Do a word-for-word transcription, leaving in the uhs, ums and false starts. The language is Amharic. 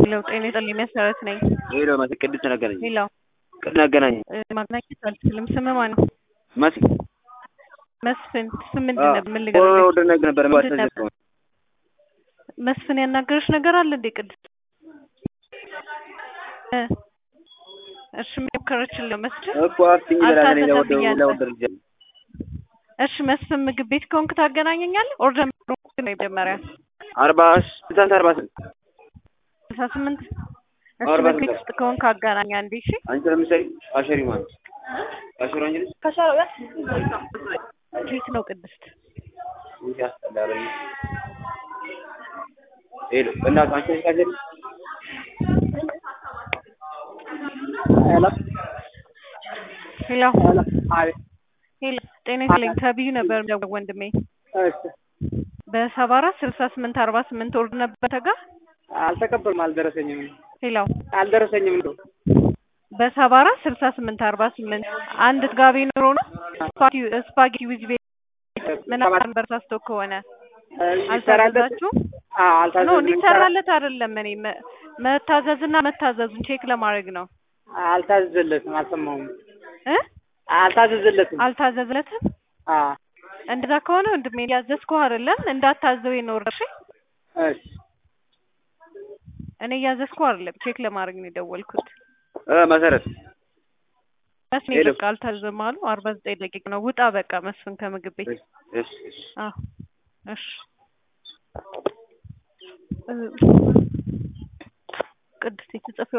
ሄሎ ጤና ይስጥልኝ መሰረት ነኝ። ሄሎ መሲ ቅድስት ነገናኝ። ሄሎ ቅድስት ነገናኝ። ማግኘት አልችልም። ስምህ ማን ነው? መሲ መስፍን። ስም ምንድን ነበር? ምን ልገርልሽ? ወደ ነገር ነበር ማስተላለፍ። መስፍን ያናገረሽ ነገር አለ እንዴ ቅድስት? እ እሺ ሞከረችልኝ መስፍን እኮ አፍጥኝ ይላል ነው ወደ ወደ ወደ ልጅ። እሺ መስፍን ምግብ ቤት ከሆንክ ታገናኘኛለህ? ኦርደር ነው መጀመሪያ አርባ ስልሳ አርባ ስምንት ስልሳ ስምንት እሺ ምግብ ቤት ውስጥ ከሆንክ አገናኛ እንዴ? እሺ አንቺ ለምሳሌ አሸሪ ማለት አሸሪ አንቺ ልጅ ከሻው ያ ኬት ነው ቅድስት ያስተላልኝ ሄሎ እናት አንቺ ካጀሪ ሄሎ ሄሎ አይ ሄሎ ጤና ይስጥልኝ ተብዩ ነበር ወንድሜ። እሺ በሰባ አራት ስልሳ ስምንት አርባ ስምንት ወርድ ነበር ተጋ አልተቀበልም አልደረሰኝም። ሄሎ አልደረሰኝም እንደው በሰባ አራት ስልሳ ስምንት አርባ ስምንት አንድ ጋቢ ኑሮ ነው ስፓጊ ስፓጊ ዊዝ ቤ ምን ነበር ታስቶ ከሆነ አልተራላችሁ? አዎ አልታዘዝም። ነው እንዲሰራለት አይደለም እኔ መታዘዝና መታዘዙን ቼክ ለማድረግ ነው። አልታዘዘለትም አልሰማሁም እ አልታዘዘለትም አልታዘዘለትም። አዎ እንደዛ ከሆነ ወንድሜ ያዘዝኩህ አይደለም እንዳታዘው ይኖር። እሺ እሺ እኔ ያዘዝኩህ አይደለም ቼክ ለማድረግ ነው የደወልኩት። እ መሰረት መስፍን በቃ አልታዘዘም አሉ። አርባ ዘጠኝ ደቂቃ ነው ውጣ በቃ መስፍን ከምግብ ቤት። እሺ እሺ አዎ እሺ ቅድስት ጽፍ